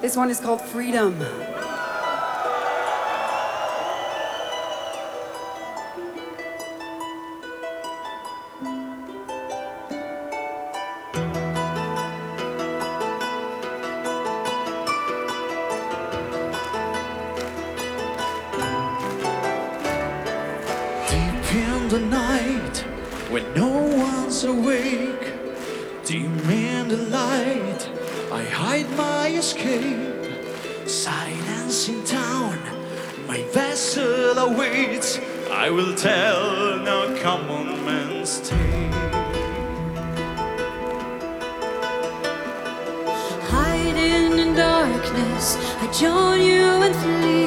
This one is called Freedom. Deep in the night, when no one's awake, dim in the light, I hide my escape. Silence in town, my vessel awaits. I will tell no common man's tale. Hiding in darkness, I join you and flee.